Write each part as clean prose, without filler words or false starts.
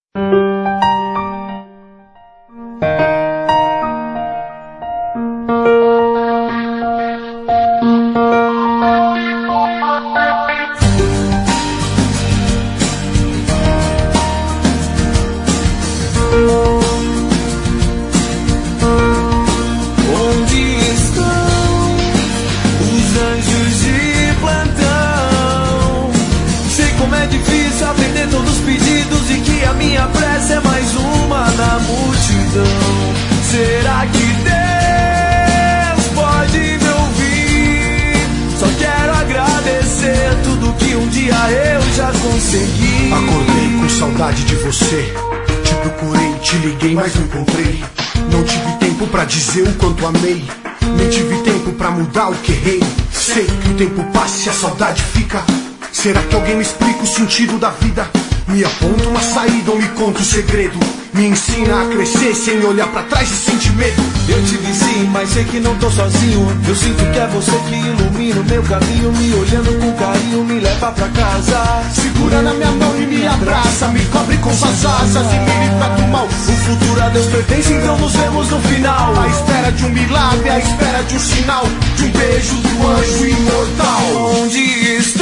Acordei com saudade de você. Te procurei, te liguei, mas não encontrei. Não tive tempo pra dizer o quanto amei. Nem tive tempo pra mudar o que errei. Sei que o tempo passa e a saudade fica. Será que alguém me explica o sentido da vida? Me aponta uma saída ou me conta o segredo? Me ensina a crescer sem olhar pra trás e sentir medo. Eu te vi sim, mas sei que não tô sozinho. Eu sinto que é você que ilumina o meu caminho. Me olhando com carinho, me leva pra casa. Segura na minha mão e me abraça. Me cobre com suas asas e me livra do mal. O futuro a Deus pertence, então nos vemos no final. À espera de um milagre, à espera de um sinal, de um beijo do anjo imortal. Onde estão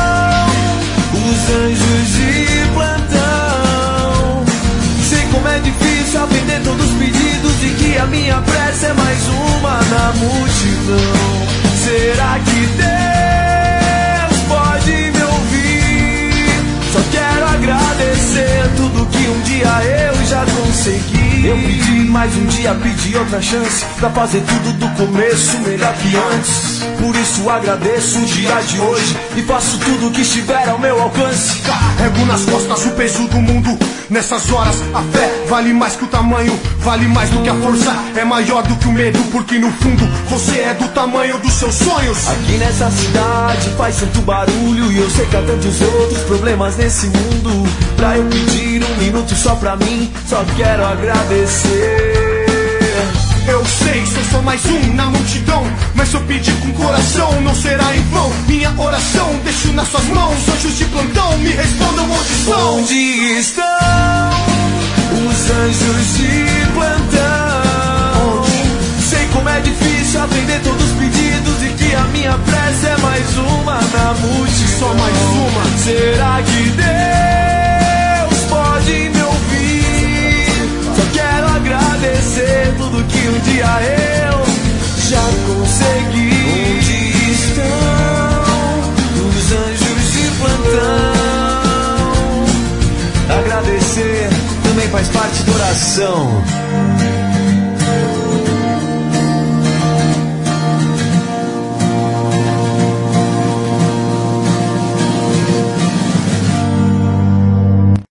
os anjos de plantão? Sei como é difícil atender todos os pedidos e que a minha prece é mais uma na multidão. Será que Deus pode me ouvir? Só quero agradecer tudo que um dia eu já consegui. Eu pedi mais um dia, pedi outra chance pra fazer tudo do começo melhor que antes. Por isso agradeço o dia de hoje e faço tudo que estiver ao meu alcance. Carrego nas costas o peso do mundo. Nessas horas a fé vale mais que o tamanho, vale mais do que a força, é maior do que o medo, porque no fundo você é do tamanho dos seus sonhos. Aqui nessa cidade faz tanto barulho e eu sei que há tantos outros problemas nesse mundo. Pra eu pedir um minuto só pra mim, só quero agradecer. Eu sei, sou só mais um na multidão, mas se eu pedir com coração não será em vão. Minha oração deixo nas suas mãos. Anjos de plantão, me respondam onde são. Onde estão os anjos de plantão? Onde? Sei como é difícil atender todos os pedidos e que a minha prece é mais uma na multidão. Só mais uma. Será que Deus pode me ouvir? Só quero agradecer tudo que um dia eu já consegui. Onde estão os anjos de plantão? Agradecer também faz parte da oração.